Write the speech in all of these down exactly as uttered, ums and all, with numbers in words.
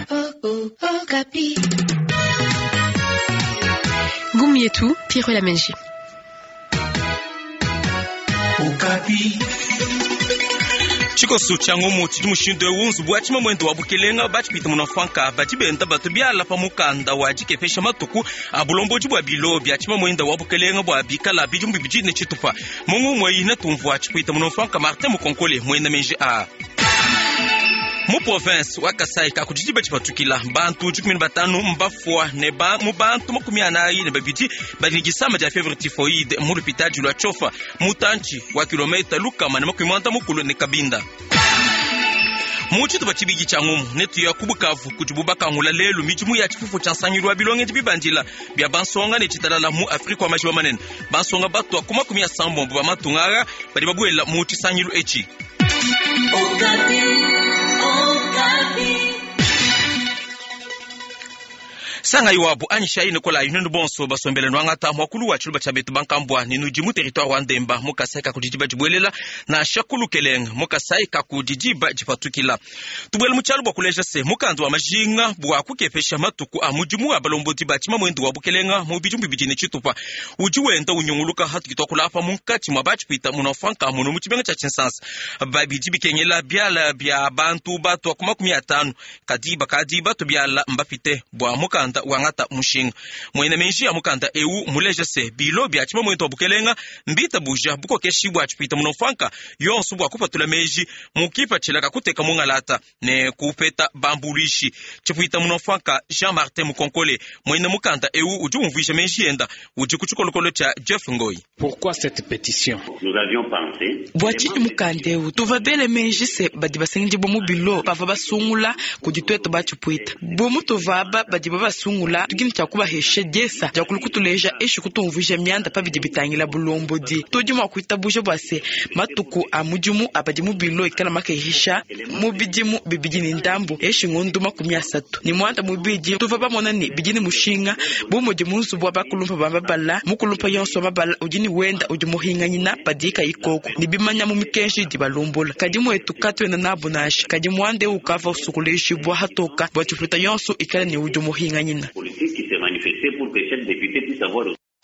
Gumu yetu Pierre Lamenji. Chikosu changumu chidi mushindo wunzu bwachima mwendo wabukelenga bachipita munafanka bachibenda batu byala pamukanda wajikefesha matuku abulomboji bwa bilo byachima mwendo wabukelenga bwa bikala bijumbi bijine chitupa mungu mwayina tumvu wachipita munafanka Martin Mukonkole mwenda menji a mu province wa Kasai ka kujijiba chipatukila bantu jukumi batanu mbafwa ne ba mu bantu makumi anayi ne babiti banigisama ja fever typhoid mu lupitaji lwa chofa mutanchi wa kilomita lukama ne makumi anta mukulu ne kabinda muchitu bachibigi changumu netu ya kubukavu kujibubaka ngula lelu mijimu ya chifufu chansanyirwa bilonge jibibandila bya bansonga ne chitalala mu Afrika wa majiwa manene bansonga batu akuma kumi ya sambo mbu bamatungara bali babuela mu chisanyiru echi Okapi. Sanga iwabu anyisha ine kola yundu bonso basombele nwangata mwakulu wa chuluba chabetu bankambwa ninuji mu territoire wa Ndemba mukasai ka kujijiba jibwelela na shakulu keleng mukasai ka kujijiba jipatukila tubwele muchalu bwa kuleja se mukandu wa majinga bwa kukefesha matuku amujimu wa balomboti bachima mwendo wa bukelenga mu bijumbi bijine chitupa ujiwenda unyunguluka hatu kitokula apa munkati mwa bachipita munafanka muno muchibenga cha chinsansa babijibi kenyela byala bya bantu batu akuma kumi atanu kadiba kadiba to byala mbafite bwa mukanda wangata mushinga mwene menji ya mukanda eu muleja se bilo byachima mwento wabukelenga mbita buja buko keshi bwa chipita munofanka yonsu bwa kupatula meji mukipa chilaka kuteka mungalata ne kupeta bambulishi chipita munofanka Jean-Martin Mukonkole mwene mukanda eu ujumvisha menji enda uji kuchukolokolo cha Jeff Ngoi. Pourquoi cette pétition? Nous avions pensé bwachi mukande eu tuvabele menji se badi basengi bomu bilo bava basungula kujitweto bachipita bomu tovaba badi baba sungula tugini chakuba heshe jesa jakulukutuleja eshu kutumvuje myanda pabidi bitangila bulombo di tojuma kuita buje bwase matuku amujumu abadimu bilo ikala makehisha mubidimu bibijini ndambo eshu ngondu makumi asatu ni mwanda mubiji tuvaba monani bijini mushinga bomoje munsu bwa bakulumpa bambabala mukulumpa yonso mabala ujini wenda ujumuhinga nyina padika ikoko nibimanya mu mikenshi di balombola kadimu etukatwe na nabunashi kadimu ande ukava usukuleshi bwa hatoka bwa chufuta yonso ikala ni ujumuhinga nyina politique qui s'est manifestée pour que chaque député puisse avoir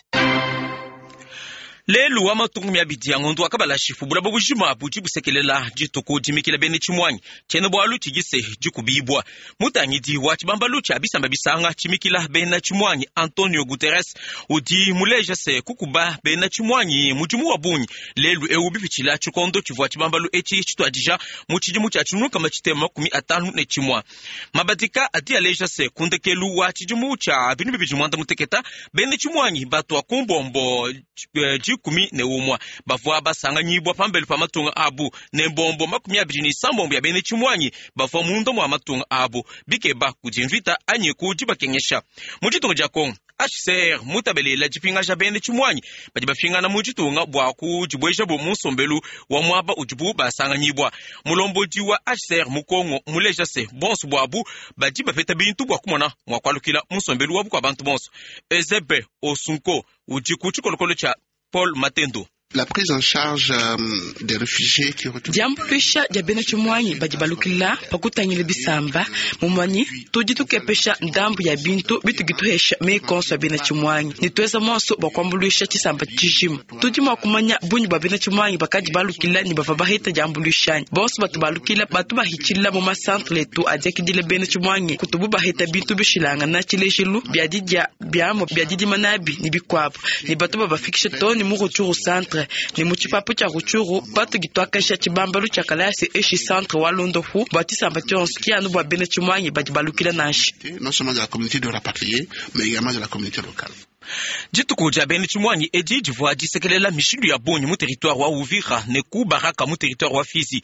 lelu wa matungu ya bidi ya ngondu wakabala shifu bula bujima buji busekelela jituko jimikila bene chimwanyi chene bwalu chigise jikubibwa mutangidi wa chibambalu cha bisamba bisanga chimikila bene chimwanyi Antonio Guterres udi muleja se kukuba bene chimwanyi mujimu wa bunyi lelu eu bifichila chikondo chivwa chibambalu echi chitu adija muchijimu cha chunuka machitema kumi atanu ne chimwa mabadika adi aleja se kundekelu wa chijimu cha binu bibijimwanda muteketa bene chimwanyi batu wa kumbombo kumi ne umwa bavwa basanga nyibwa pambele pa matunga abu ne mbombo makumi abiri ni sambombo ya bene chimwanyi bavwa mundo mwa matunga abu bikeba kujinvita anye kujiba kenyesha mujitunga jako H C R mutabelela jipinga ja bene chimwanyi bajibafinga na mujitunga bwa kujibweja bo musombelu wa mwaba ujibu basanga nyibwa mulomboji wa H C R mukongo muleja se bonso bwabu bajiba peta bintu bwa kumona mwakwalukila musombelu wabu kwa bantu bonso Ezebe Osunko ujikuchu kolokolo cha Paul Matendo. La prise en charge euh, des réfugiés qui retournent. Jambo pesha jabena chumwanyi bajibalukila pakutanyile bisamba mumwanyi tujitu kepesha ndambu ya bintu bitu gituhesha mekonso bena chumwanyi nitweza monso bakwambulisha chisamba chijimu tujima kumanya bunyi babena chumwanyi bakajibalukila ni bava bahita jambulishanya bonso batubalukila batu bahichila mu masantre letu ajakidile bena chumwanyi kutubu bahita bintu bishilanga na chileshilu byadijja byamo byadidi manabi ni bikwabo ni batu babafikisha toni mu ruchuru centre ni muchipapu cha kuchuru batu gitwakasha chibambalu cha kalasi eshi centre wa Londofu batisamba tionski anu bwa bene chumwanyi bajibalukila nashi non seulement de la communauté de rapatriés mais également de la communauté locale. Jituko ja bene chimwanyi edi jivwa jisekelela mishindu ya bonyi mu territoire wa Uvira ne ku baraka mu territoire wa Fizi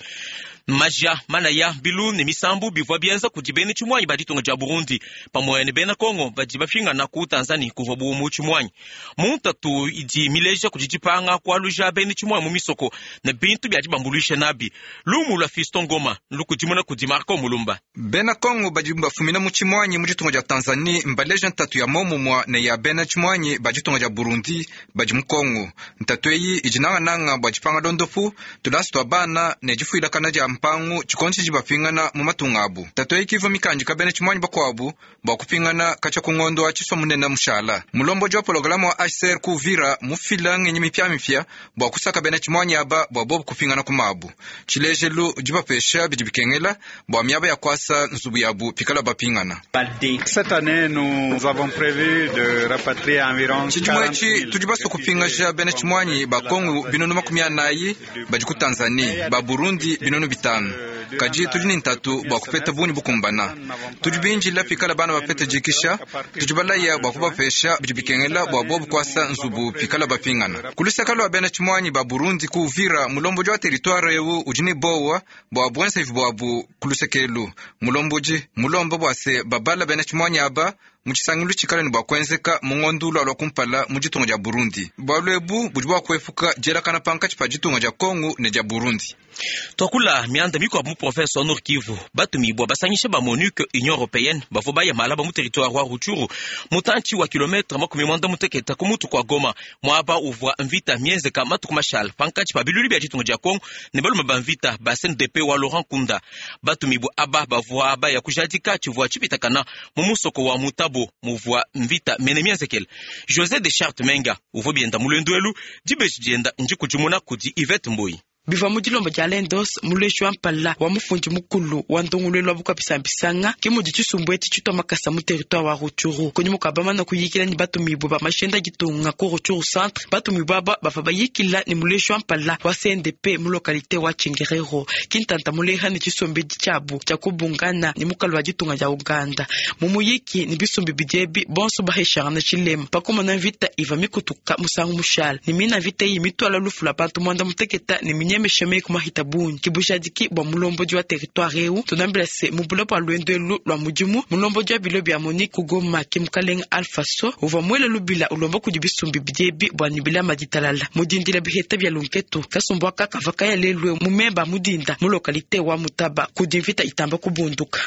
Maja manaya bilu ne misambu bivwa bienza kujibene chimwanyi baditonga ja Burundi pamoja ne bena Kongo bajibafinga na ku Tanzania kuva bu mu chimwanyi muntatu idi mileja kujijipanga kwa luja bene chimwanyi mu misoko na bintu byajibambulisha nabi lumu la Fiston Ngoma lukujimuna kudimarko mulumba bena Kongo bajimba fumina mu chimwanyi mu jitonga ja Tanzania mbaleja ntatu ya momo mwa ne ya bena chimwanyi bajitonga ja Burundi bajimu Kongo ntatu yi ijinanga nanga bajipanga Londofu tulasitwa bana ne jifuila kana ja mpangu chikonchi jibapingana mu matungabu tato ikiva mikanji kabene chimwanyi bakwabu bakupingana kacha kungondo achiswa munena mushala mulombo jwa programa wa H C R kuvira mufila ngenye mipya mipya bakusaka bene chimwanyi aba babo kupingana kumabu chilejelu jibapesha bijibikengela bwa myaba ya kwasa nzubu yabu pikala bapingana. Cette année nous avons prévu de rapatrier environ Chijimwechi tujibaso kupingasha bene chimwanyi ba Kongo binono makumi anayi bajiku Tanzania ba Burundi binono bitanu kaji tujini ntatu ba kupeta buni bukumbana tujibinji la pikala bana bapeta jikisha tujibalaya ba kubapesha bijibikengela bwa bobu kwasa nzubu pikala bapingana kulisakalo wa bene chimwanyi ba Burundi kuvira mulombo jwa territoire yewu ujini bowa bwa bwense vibwabu kulusekelu mulomboji mulombo bwase babala bene chimwanyi aba muchisangilu chikala ni bakwenzeka mungondulo alwa kumpala mujitunga ja Burundi balwebu bujibwa kwefuka jela kana panka chipajitunga ja Kongo ne ja Burundi. Tokula mianda miko mu province Nord Kivu batumi bwa basangisha ba MONUC Union Européenne bavoba ya malaba mu territoire wa Rutshuru mutanchi wa kilometre makumi mwanda muteketa kumutu kwa Goma mwaba uvwa mvita mienze kama tukumashal pankachi pabiluli bya chitunga ja Kongo ne baluma ba mvita ba C N D P wa Laurent Kunda batumi bwa aba bavwa aba ya kujadika chivwa chipitakana mu musoko wa Mutabo muvwa mvita mene mienzekel José de Charte Menga uvo bienda mulendwelu dibeji jenda njikujumuna kudi Yvette Mboyi biva mujilombo ja Lendos muleshwa mpala wa mufunji mukulu wa ndongulelo abuka pisambisanga kimuji chisumbweti chitwa makasa mu territoire wa Rutshuru konyi mukabama na kuyikila ni batumibu ba mashenda gitunga ko Rutshuru centre batumibu aba bafa bayikila ni muleshwa mpala wa C N D P mu localité wa Chengerero kintanta muleha ni chisombeji chabu cha kubungana ni mukalwa gitunga ja Uganda mumuyiki ni bisumbi bijebi bonso baheshara na chilema pakoma na vita iva mikutuka musangu mushal ni mina vita yi mitwala lufula bantu mwanda muteketa ni minya mesheme kuma hitabuni kibushadiki bwa mulombo jwa territoire eu tunamblase mubulo pa lwendelu lwa mujimu mulombo jwa bilobi ya MONUC kugoma kimkalenga alfaso uva mwele lubila ulombo kujibisumbi bijebi bwa nibila majitalala mudindila biheta bya lunketu kasumbo kaka vakaya lelwe mumemba mudinda mu localité wa Mutaba kudimvita itamba kubunduka.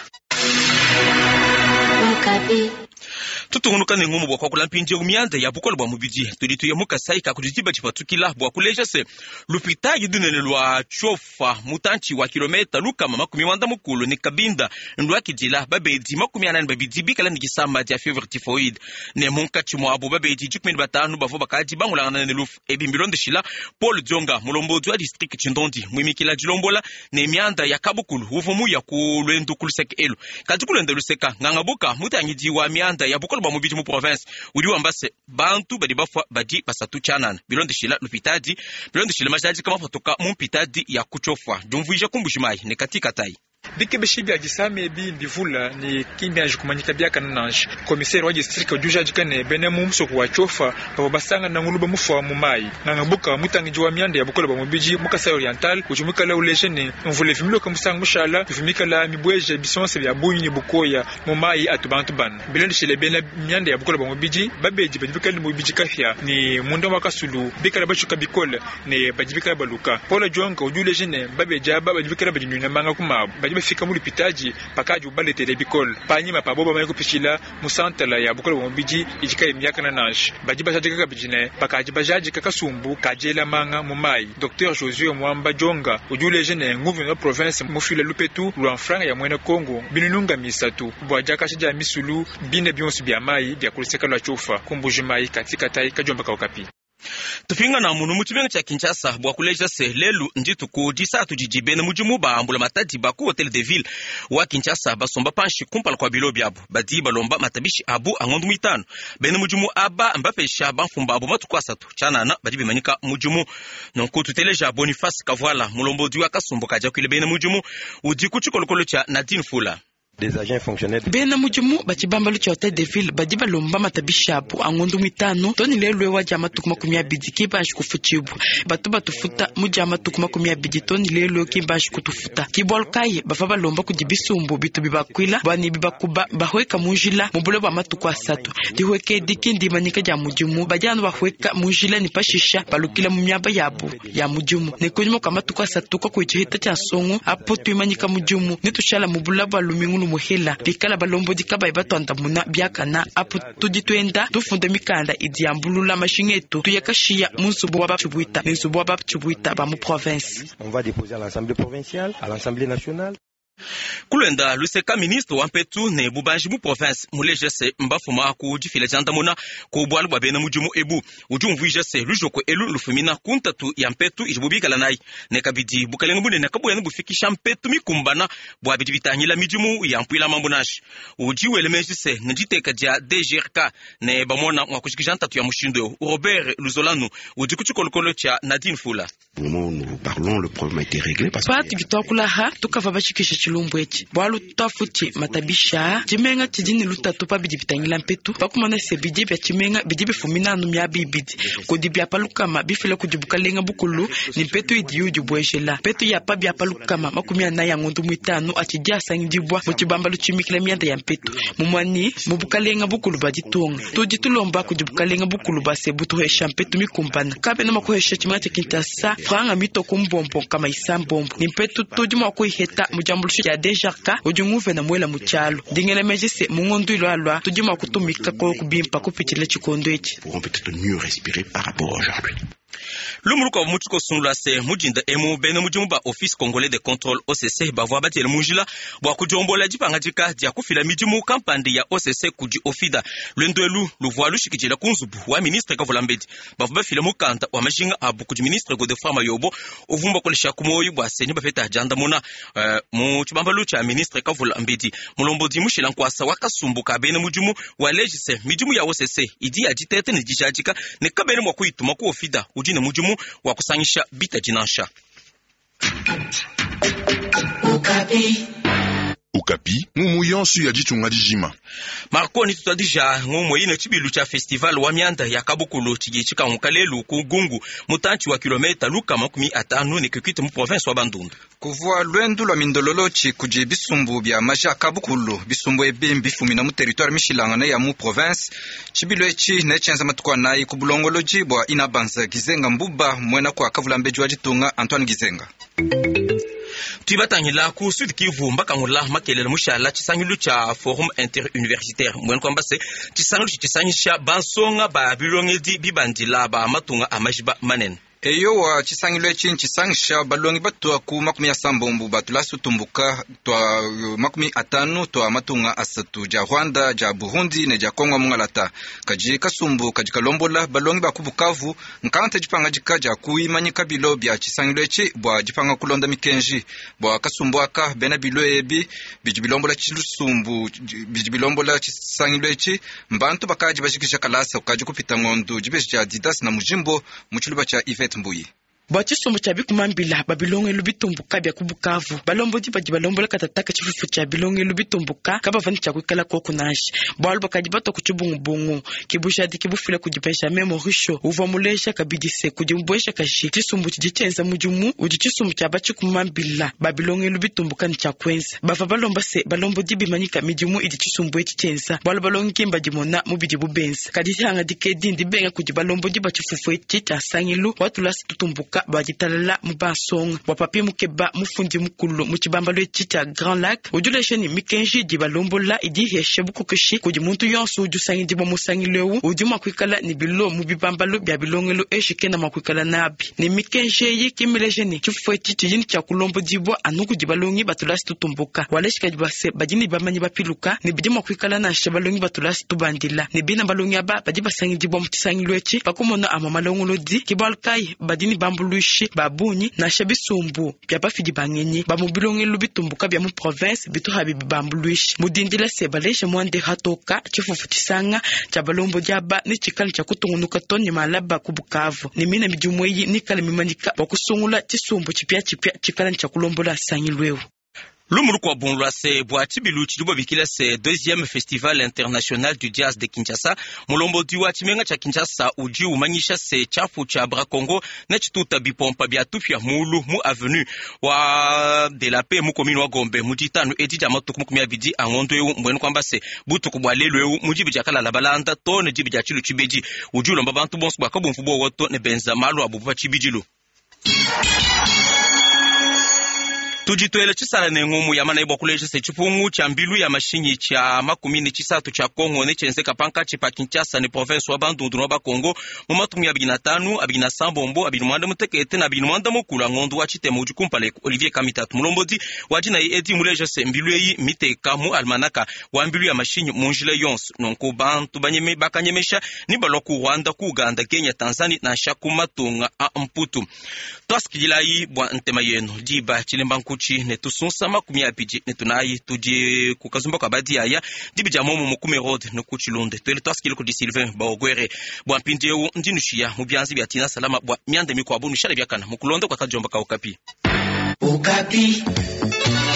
Mukabi tutungunuka ne ngumu bwa kwakula mpinje umyanda ya bukolo bwa mubiji tulitu ya mukasai ka kujiba chipatukila bwa kuleja se lupita yidunene lwa chofa mutanchi wa kilometa luka mama kumi wanda mukulu ni kabinda ndwa kijila babedi makumi anani babidi bikala ni kisamba ya fever typhoid ne munka chimo abo babedi jukumi batanu bavo bakaji bangulana ne luf ebimbilonde shila Paul Djonga mulombo dwa district Chindondi mwimikila jilombola ne myanda ya kabukulu uvumu ya kulwendu kulusek elu kajukulende luseka ngangabuka mutangiji wa myanda ya bukolo ba mubiji mu province uri wambase bantu badi bafwa badi basatu chanana bilonde shila lupitadi bilonde shila majaji kama fotoka mu pitadi ya kuchofwa dumvuija kumbushimai ne katika tai bike beshibi agisame bi ndivula ni kimbi ajikumanyika byaka nananji komiseri wa district ojuja jikane bene mu msoko wa chofa babo basanga na nguluba mufa mu mai na ngabuka mutangi wa myanda ya bukolo ba mubiji mukasa oriental kujumika la ulejene mvule vimilo kamusanga mushala vimika la mibweje bisonse bya bunyi bukoya mu mai atubantu ban bilende shile bene myanda ya bukolo ba mubiji babeji bajibika ni mubiji kafya ni munda wakasulu bika la bachuka bikola ne bajibika baluka pola jonka ojulejene babeja bajibika bajinyuna manga kumabu bafika muri pitaji pakaji ubale telebikol panyima paboba mayiko pishila musantala ya bukolo mubiji ijika emyaka na nash bajiba sajika kabijine pakaji bajaji kakasumbu kajela manga mumai Docteur Josué Mwamba Djonga ujule jene nguvu na province mufile lupetu lwanfranga ya mwene Kongo binununga misatu bwajaka shija misulu bine bionsi bya mai bya kuliseka lwa chofa kumbujimai katika tai kajomba kaukapi. Tufinga na munu muchibenga cha Kinshasa bwa kuleja se lelu nditu ku disatu jijibene mujimu ba ambula matadi ba ku hotel de ville wa Kinshasa basomba panshi kumpala kwa bilobi abo badi balomba matabishi abu angondu mitano bene mujimu aba mbapesha banfumba abo matu kwa satu chanana badi bimanyika mujimu nonko tuteleja Boniface Kavala mulombo diwa kasumbo kaja kwile bene mujimu udi kuchikolokolo cha Nadine Fula. Des agents fonctionnaires bena mujimu bachibamba lucha hotel de ville badi balomba matabishabu angondu mitano toni lelwe wa jama tukuma kumya bidi kibashi kufuchibu batu batufuta mujama tukuma kumya bidi toni lelwe kibashi kutufuta kibolkaye bafa balomba kujibisumbu bitu bibakwila bani bibakuba bahweka mujila mubule bwa matuku asatu dihweke dikindi manika ja mujimu bajano bahweka mujila ni pashisha balukila mumyaba yabu ya mujimu nekonyimo kama tuku asatu kwa kuichihita cha songo apo tuimanyika mujimu nitushala mubula bwa lumingulu muhela bikala balombo dikaba ibatwanda muna biakana apu tuditwenda tufunda mikanda idiambulula mashingeto tuyakashia munsubo wabapchubuita ninsubo wabapchubuita ba mu province. On va déposer à l'Assemblée provinciale, à l'Assemblée nationale. Kulenda luseka ministre wa mpetu ne bubanji mu province muleje se mbafuma ku difile jandamona ku bwalu babena mujumu ebu ujumvu ijese lujoko elu lufumina kuntatu ya mpetu ijibubika lanai ne kabidi bukalenga bunene kabuyana bufikisha mpetu mikumbana bwa bidi bitanyila mijumu ya mpwila mambonash ujiwe elemeji se njiteka dia D G R K ne bamona mwakushikisha ntatu ya mushindo Robert Luzolanu ujikuchukolokolo cha Nadine Fula. Nous parlons, le problème a été réglé parce que Pati kitokula ha tukava bashikisha chilumbwechi bwalu tafuti matabisha chimenga chidini lutatu pa bidi bitangila mpetu pakumana se bidi bya chimenga bidi bifumina anu mya bibidi kodi bya palukama bifile kujibuka lenga bukulu ni mpetu idiyu jibweshela petu ya pa bya palukama makumia na ya ngundu mwitanu achijia sangidibwa muchibamba luchimikila mianda ya mpetu mumwani mubuka lenga bukulu baditunga tujitulomba kujibuka lenga bukulu base butu hesha mpetu mikumbana kabe na makuhesha chimanga chikintasa franga mito kumbombo kama isambombo ni mpetu tujuma kuiheta mujambulushi ya D G R K ujunguve na mwela muchalo dingele mejese mungondu ilwalwa tujuma kutumika ko kubimpa kupitile chikondo echi pourront peut-être mieux respirer par rapport à aujourd'hui. Lumuruko mutuko sunula se mujinda emu bene mujumba office congolais de contrôle O C C bavwa batele mujila bwa kujombola jipanga jika dia kufila mijumu kampande ya O C C kuji ofida lwendwelu luvwa lushikijela kunzubu wa ministre Kavulambedi bavwa fila mukanta wa majinga abu kuji ministre Godefroid Mayobo ovumba kolesha kumoyi bwa senyi bafeta janda mona uh, mu chibamba lucha ministre Kavulambedi mulombodi mushila nkwasa wakasumbuka bene mujumu wa legise mijumu ya O C C idi ajitete ne jijajika ne kabene mwa kuituma ku ofida ujine mujumu wa kusanyisha bita jinansha. Ukapi Ukapi mumuyansu ya jichunga dijima. Marco ni tutadija ngomo ine chibilu cha festival wa mianda ya kabukulu chigi chika unkalelu ku gungu mutanchi wa kilometa luka makumi atanu ne kukite mu province wa Bandundu. Kuvua lwendu lwa mindololo chi kuji bisumbu bya maja kabukulu bisumbu ebimbi fumina mu territoire mishilanga ya mu province chibilu echi ne chenza matukwa nayi ku bulongoloji bwa inabanza Gizenga Mbuba mwena kwa Kavulambeji wa jitunga Antoine Gizenga. Tuibatangila ku Sud Kivu mbaka ngula makelele mushala chisangilu cha forum interuniversitaire mwen kwamba se chisangilu chisangisha bansonga ba bilongedi bibandila ba matunga amajiba manen. Eyo wa chisangilwe chin chisangisha balongi batwa ku makumi ya sambombu batulasu tumbuka twa makumi atanu twa matunga asatu ja Rwanda ja Burundi ne ja Kongo mungalata kaji kasumbu kaji kalombola balongi bakubukavu nkante jipanga jikaja kuimanyika bilo bya chisangilwe chi bwa jipanga kulonda mikenji bwa kasumbu aka bena bilo ebi bijibilombola chilusumbu bijibilombola chisangilwe chi mbantu bakaji bashikisha kalasa kaji kupita ngondu jibeshi ja Didas na Mujimbo muchuluba cha Mbuyi. Bwachi somo cha bikumambila babilonge lubitumbuka bya kubukavu balomboji baji balombola katataka chifufu cha bilonge lubitumbuka kaba vani cha kwikala koko nashi bwalu bakaji bato kuchubungubungu kibusha di kibufila kujipesha memo risho uva mulesha kabidise kujimbwesha kashi chisumbu chichenza mujumu uji chisumbu cha bachi kumambila babilonge lubitumbuka ni cha kwenza bava balomba se balomboji bimanyika mijumu idi chisumbu echenza bwalu balonge kimba jimona mubidi bubenza kadisi hanga dikedi ndi benga kujibalomboji bachifufu echi cha sangilu watu lasi tutumbuka bajitalala mubasonga wapapi mukeba mufundi mukulu muchibamba lwechi cha Grand Lac ujuleshe ni mikenji jibalombola idi heshe bukukeshi kuji muntu yonsu ujusangi jibo musangi lewu uji makwikala ni bilo mubibamba lo bya bilongelo eshike na makwikala nabi ni mikenji yi kimileshe ni kifwe chichi yini cha kulombo jibo anuku jibalongi batulasi tutumbuka waleshika jibase bajini bamanyi bapiluka ni bidi makwikala na shebalongi batulasi tubandila ni bina balongi aba bajibasangi jibo mutisangi lwechi pakumona amamalongolo di kibalkai badini bambulu babunyi na shabisumbu bya bafidi bangenye ba mubilonge lubitumbuka bya mu province bitu habibi bambuluishi mudindila sebaleshe mwande hatoka chifufu tisanga cha balombo jaba ni chikali cha kutungunuka tonye malaba kubukavu ni mina mijumweyi ni kale mimanyika bakusungula chisumbu chipya chipya chikala cha kulombola sangilwewu. Lumuruko wa bunlwa se bwati biluchi jubo bikila se deuxième festival international du jazz de Kinshasa mulombo diwa chimenga cha Kinshasa uji umanyisha se chafu cha Bra Congo na chituta bipompa bya tufya mulu mu avenue wa de la paix mu commune wa Gombe mujitanu edija matuku kumya bidi angondo yu mbwenu kwamba se butu kubwalelo yu mujibi jakala la balanda to ne jibi jachilu chibeji uji ulomba bantu bonsu bwa kabumfu bo woto ne benza malu abubupa chibijilu. tujitwele chisala nengumu ya mana ibokuleje se chipungu cha mbilu ya mashinyi cha makumini chisatu cha Kongo ne chenzeka pankati pa Kinshasa ni province wa Bandundu no ba Kongo mu matumu ya bigina tanu abigina sambombo abinu mwanda mutekete na abinu mwanda mukula ngondu wa chitemo jukumpale Olivier Kamitatu mulombodi wajina edi muleje se mbilu yi miteka mu almanaka wa mbilu ya mashinyi munjile yons nonko bantu banyeme bakanyemesha ni baloku Rwanda ku Uganda Kenya Tanzania na shakumatunga a mputu twaskila yi bwa ntema yenu diba chilembankuchi ne tusunsa makumi abiji ne tunayi tuje kukazumba kwa badi aya dibija momo mukume road no kuchilunde twele twaskile ku di Sylvain Baogwere bwa mpindewo ndinushia mubyanzi bya tina salama bwa myande mikwa bunu shale byakana mukulonda kwa kajomba ka Okapi Okapi